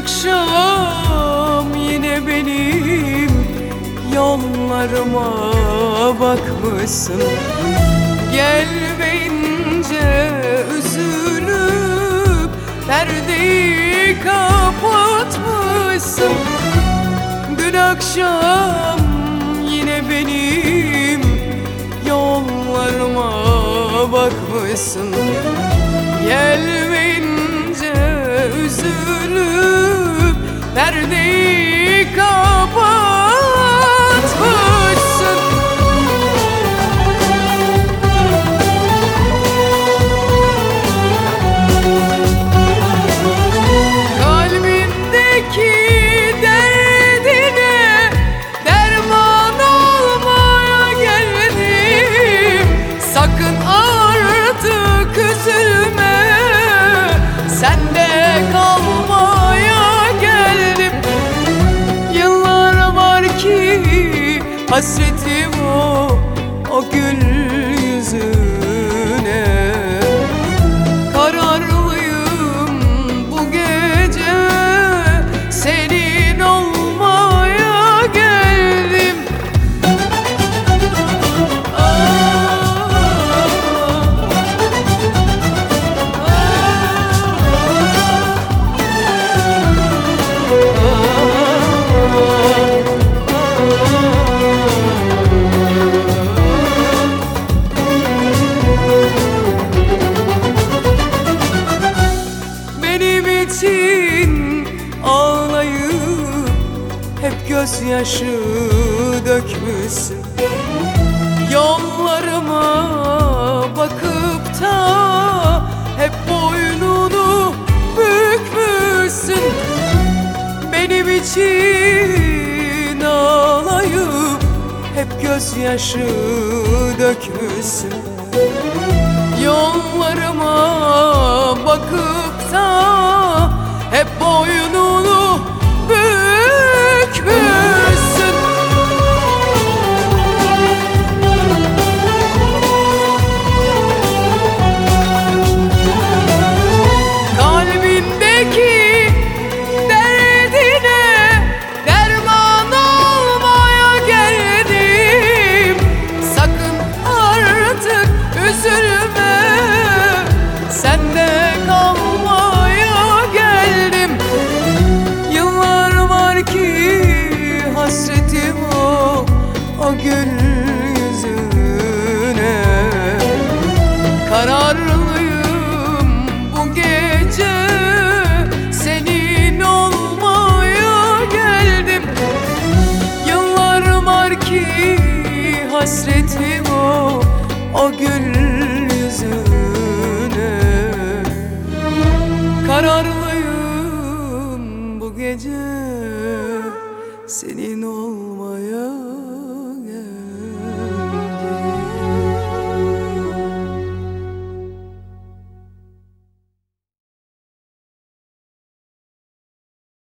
akşam yine benim yollarıma bakmışsın. Gelmeyince üzülüp perdeyi kapatmışsın. Dün akşam yine benim yollarıma bakmışsın. Gelmeyince üzülüp perdeyi kapatmışsın. Kalbimdeki derdine derman olmaya geldim. Sakın artık üzülme, sende kalmaya geldim. Yıllar var ki hasretim o gül yüzüne. Kararlıyım bu gece senin olmaya geldim. Benim için ağlayıp hep gözyaşı dökmüşsün. Yollarıma bakıp da hep boynunu bükmüşsün. Benim için ağlayıp hep gözyaşı dökmüşsün. Yollarıma bakıp da hep boynunu bükmüşsün. Kalbimdeki derdine derman olmaya geldim. Sakın artık üzülme, sende kalmaya geldim. Yıllar var ki hasretim o gül yüzüne. Kararlıyım bu gece senin olmaya geldim. Yıllar var ki hasretim o gül yüzüne. Kararlı